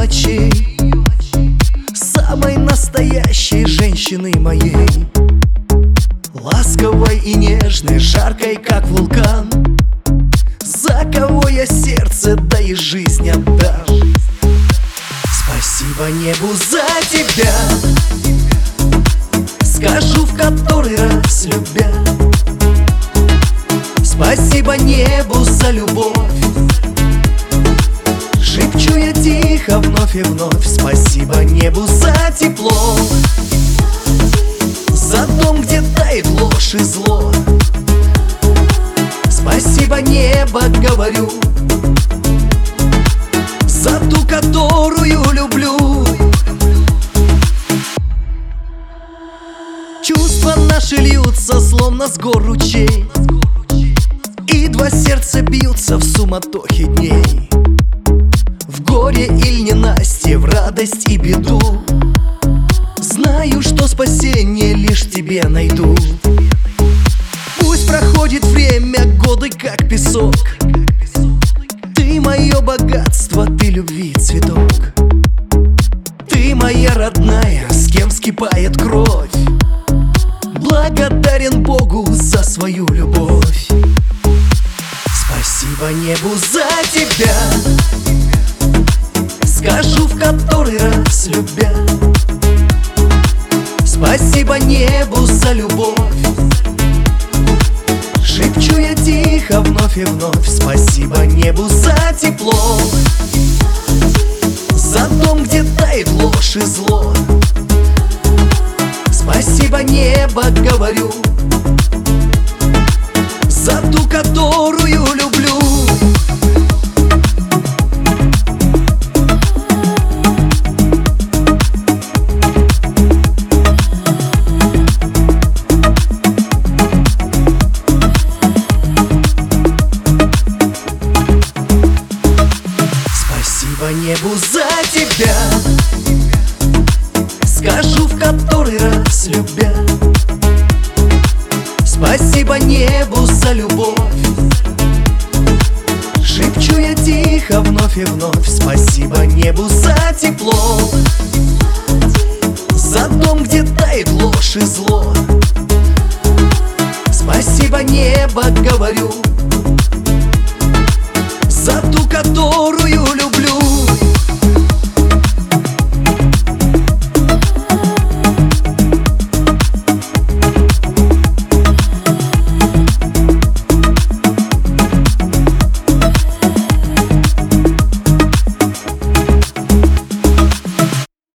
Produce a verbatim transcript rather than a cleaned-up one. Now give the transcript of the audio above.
очей, самой настоящей женщины моей, ласковой и нежной, жаркой, как вулкан, за кого я сердце, да и жизнь отдам. Спасибо небу за тебя, скажу в который раз любя. Спасибо небу за любовь, шепчу я тихо вновь и вновь. Спасибо небу за тепло, за дом, где тает ложь и зло. Спасибо небо, говорю, за ту, которую люблю. Чувства наши льются, словно с гор ручей, и два сердца бьются в суматохе дней, в горе или ненастье, в радость и беду. Знаю, что спасение лишь в тебе найду. Пусть проходит время, годы как песок, ты мое богатство, ты любви цветок. Ты моя родная, с кем вскипает кровь. Благодарен Богу за свою любовь. Спасибо небу за тебя, скажу в который раз любя. Спасибо небу за любовь, шепчу я тихо вновь и вновь. Спасибо небу за тепло, за дом, где тает ложь и зло. Спасибо небо, говорю, за ту, которую люблю. Спасибо небу за тебя, скажу в который раз любя. Спасибо небу за любовь, шепчу я тихо вновь и вновь. Спасибо небу за тепло, за дом, где тает ложь и зло. Спасибо небо, говорю,